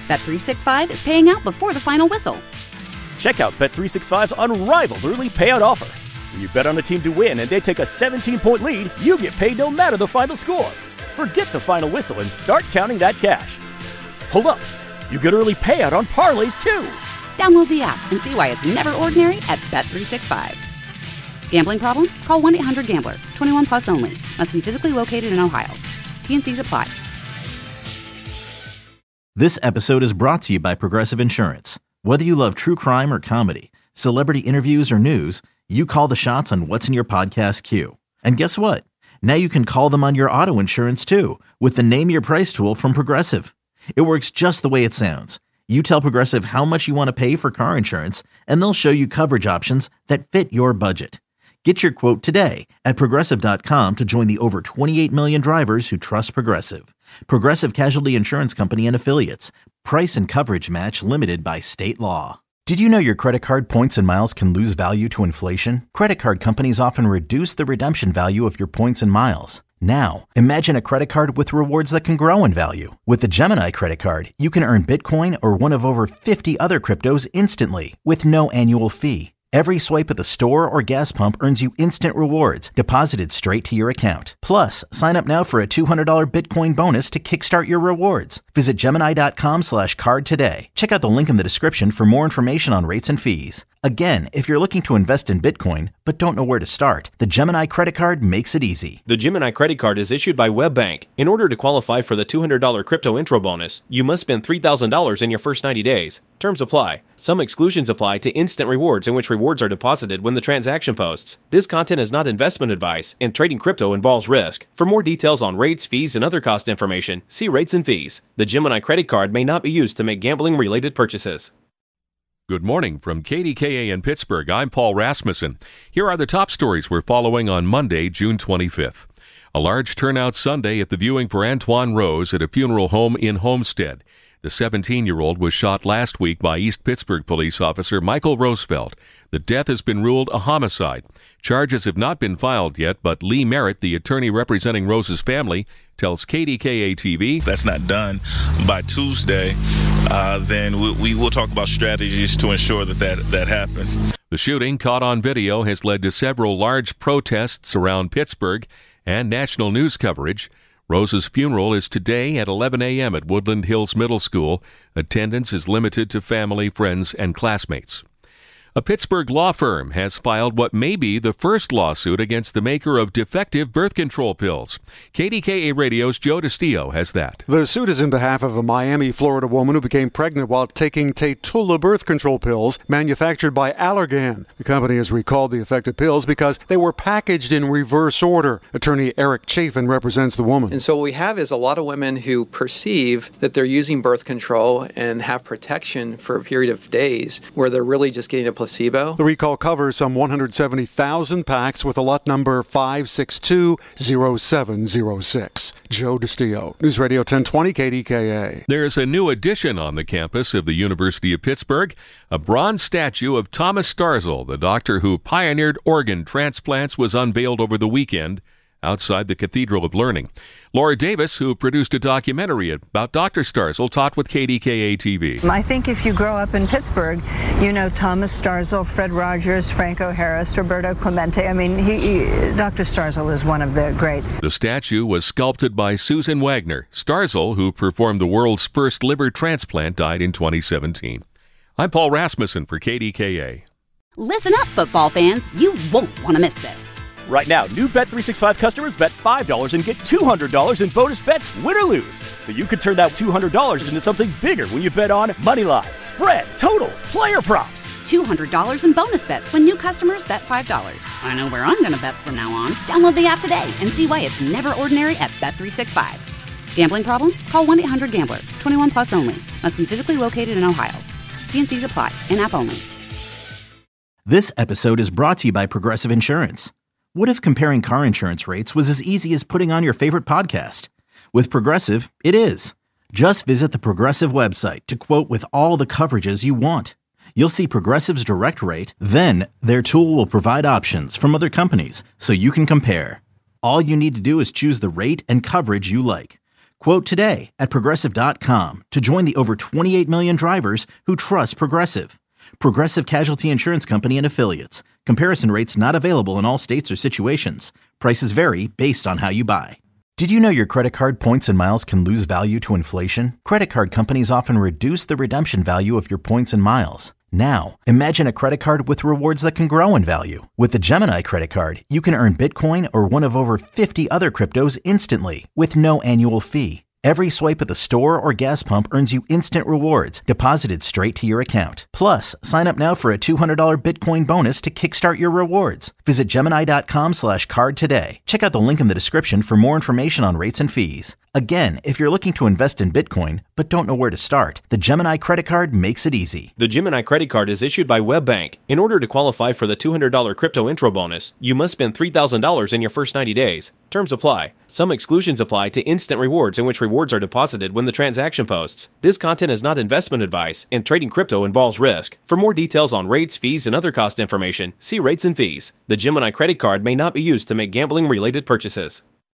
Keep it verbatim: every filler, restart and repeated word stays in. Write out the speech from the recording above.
Bet three sixty-five is paying out before the final whistle. Check out Bet three sixty-five's unrivaled early payout offer. When you bet on a team to win and they take a seventeen-point lead, you get paid no matter the final score. Forget the final whistle and start counting that cash. Hold up. You get early payout on parlays, too. Download the app and see why it's never ordinary at Bet three sixty-five. Gambling problem? Call one eight hundred gambler. twenty-one plus only. Must be physically located in Ohio. T N Cs apply. This episode is brought to you by Progressive Insurance. Whether you love true crime or comedy, celebrity interviews or news, you call the shots on what's in your podcast queue. And guess what? Now you can call them on your auto insurance too with the Name Your Price tool from Progressive. It works just the way it sounds. You tell Progressive how much you want to pay for car insurance, and they'll show you coverage options that fit your budget. Get your quote today at Progressive dot com to join the over twenty-eight million drivers who trust Progressive. Progressive Casualty Insurance Company and Affiliates. Price and coverage match limited by state law. Did you know your credit card points and miles can lose value to inflation? Credit card companies often reduce the redemption value of your points and miles. Now, imagine a credit card with rewards that can grow in value. With the Gemini credit card, you can earn Bitcoin or one of over fifty other cryptos instantly with no annual fee. Every swipe at the store or gas pump earns you instant rewards deposited straight to your account. Plus, sign up now for a two hundred dollars Bitcoin bonus to kickstart your rewards. Visit Gemini.com slash card today. Check out the link in the description for more information on rates and fees. Again, if you're looking to invest in Bitcoin but don't know where to start, the Gemini credit card makes it easy. The Gemini credit card is issued by WebBank. In order to qualify for the two hundred dollars crypto intro bonus, you must spend three thousand dollars in your first ninety days. Terms apply. Some exclusions apply to instant rewards in which rewards are deposited when the transaction posts. This content is not investment advice, and trading crypto involves risk. For more details on rates, fees, and other cost information, see rates and fees. The Gemini credit card may not be used to make gambling-related purchases. Good morning from K D K A in Pittsburgh. I'm Paul Rasmussen. Here are the top stories we're following on Monday, June twenty-fifth. A large turnout Sunday at the viewing for Antoine Rose at a funeral home in Homestead. The seventeen-year-old was shot last week by East Pittsburgh police officer Michael Roosevelt. The death has been ruled a homicide. Charges have not been filed yet, but Lee Merritt, the attorney representing Rose's family, tells K D K A T V. If that's not done by Tuesday, uh, then we, we will talk about strategies to ensure that, that that happens. The shooting, caught on video, has led to several large protests around Pittsburgh and national news coverage. Rose's funeral is today at eleven a.m. at Woodland Hills Middle School. Attendance is limited to family, friends, and classmates. A Pittsburgh law firm has filed what may be the first lawsuit against the maker of defective birth control pills. K D K A Radio's Joe DiStio has that. The suit is in behalf of a Miami, Florida woman who became pregnant while taking Taytulla birth control pills manufactured by Allergan. The company has recalled the affected pills because they were packaged in reverse order. Attorney Eric Chafin represents the woman. And so what we have is a lot of women who perceive that they're using birth control and have protection for a period of days where they're really just getting a placebo. The recall covers some one hundred seventy thousand packs with a lot number five six two zero seven zero six. Joe DiStio, News Radio ten twenty K D K A. There's a new addition on the campus of the University of Pittsburgh, a bronze statue of Thomas Starzl, the doctor who pioneered organ transplants, was unveiled over the weekend outside the Cathedral of Learning. Laura Davis, who produced a documentary about Doctor Starzl, talked with K D K A T V. I think if you grow up in Pittsburgh, you know Thomas Starzl, Fred Rogers, Franco Harris, Roberto Clemente. I mean, he, he, Doctor Starzl is one of the greats. The statue was sculpted by Susan Wagner. Starzl, who performed the world's first liver transplant, died in twenty seventeen. I'm Paul Rasmussen for K D K A. Listen up, football fans. You won't want to miss this. Right now, new Bet three sixty-five customers bet five dollars and get two hundred dollars in bonus bets, win or lose. So you could turn that two hundred dollars into something bigger when you bet on money line, spread, totals, player props. two hundred dollars in bonus bets when new customers bet five dollars. I know where I'm going to bet from now on. Download the app today and see why it's never ordinary at Bet three sixty-five. Gambling problem? Call one eight hundred gambler. twenty-one plus only. Must be physically located in Ohio. T N Cs apply. In-app only. This episode is brought to you by Progressive Insurance. What if comparing car insurance rates was as easy as putting on your favorite podcast? With Progressive, it is. Just visit the Progressive website to quote with all the coverages you want. You'll see Progressive's direct rate, then their tool will provide options from other companies so you can compare. All you need to do is choose the rate and coverage you like. Quote today at Progressive dot com to join the over twenty-eight million drivers who trust Progressive. Progressive Casualty Insurance Company and Affiliates. Comparison rates not available in all states or situations. Prices vary based on how you buy. Did you know your credit card points and miles can lose value to inflation? Credit card companies often reduce the redemption value of your points and miles. Now, imagine a credit card with rewards that can grow in value. With the Gemini credit card, you can earn Bitcoin or one of over fifty other cryptos instantly with no annual fee. Every swipe at the store or gas pump earns you instant rewards deposited straight to your account. Plus, sign up now for a two hundred dollars Bitcoin bonus to kickstart your rewards. Visit Gemini dot com slash card today. Check out the link in the description for more information on rates and fees. Again, if you're looking to invest in Bitcoin but don't know where to start, the Gemini credit card makes it easy. The Gemini credit card is issued by WebBank. In order to qualify for the two hundred dollars crypto intro bonus, you must spend three thousand dollars in your first ninety days. Terms apply. Some exclusions apply to instant rewards in which rewards are deposited when the transaction posts. This content is not investment advice, and trading crypto involves risk. For more details on rates, fees, and other cost information, see rates and fees. The Gemini credit card may not be used to make gambling-related purchases.